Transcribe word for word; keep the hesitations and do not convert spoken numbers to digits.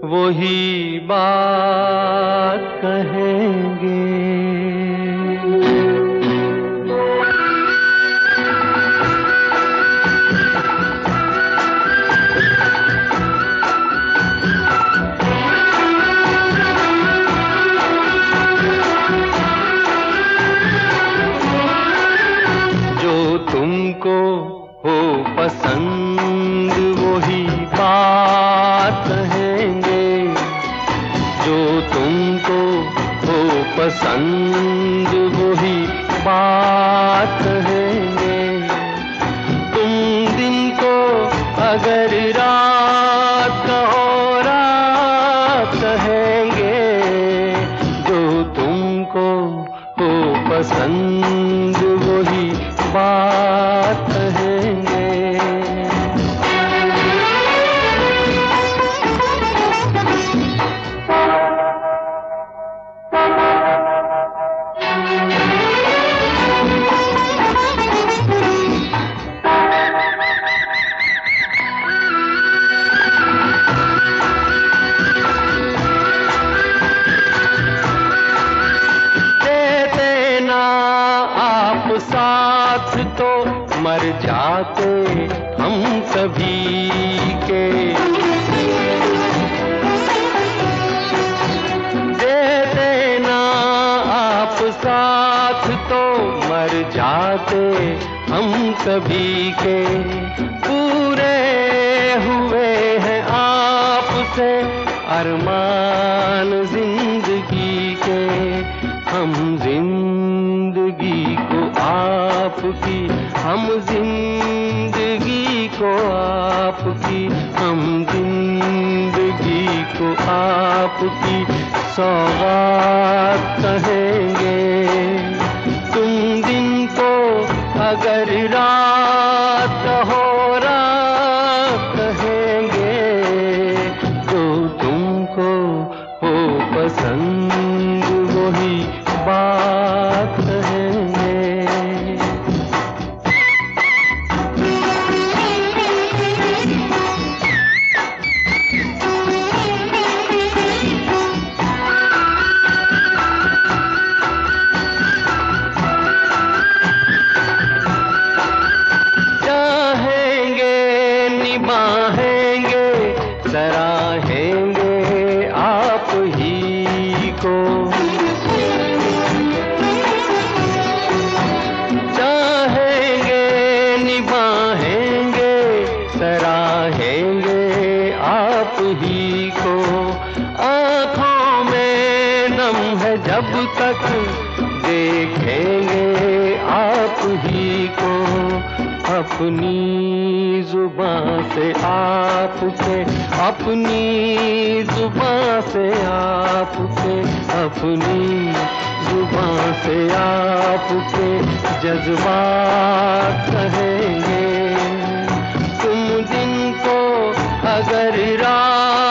वही बात कहेंगे। जो तुमको हो पसंद वही बात कहेंगे। जो तुमको हो पसंद वही बात कहेंगे। तुम दिन को अगर रात कहो रात कहेंगे। जो तुमको हो पसंद वही बात कहेंगे। साथ तो मर जाते हम सभी के। दे देना आप साथ तो मर जाते हम सभी के। पूरे हुए हैं आपसे अरमान जिंदगी के। हम जिंदगी को आपकी, हम जिंदगी को आपकी, हम जिंदगी को आपकी सौगात कहेंगे। तुम दिन को अगर रात हो रात कहेंगे। जो तुमको हो पसंद वही बात कहेंगे। चाहेंगे निभाएंगे सराहेंगे आप ही को। चाहेंगे निभाएंगे सराहेंगे आप ही को। आँखों में नम है जब तक देखेंगे आप ही को। अपनी जुबान से आपके, अपनी जुबान से आपके, अपनी जुबान से आपके जज्बात कहेंगे। तुम दिन को अगर रात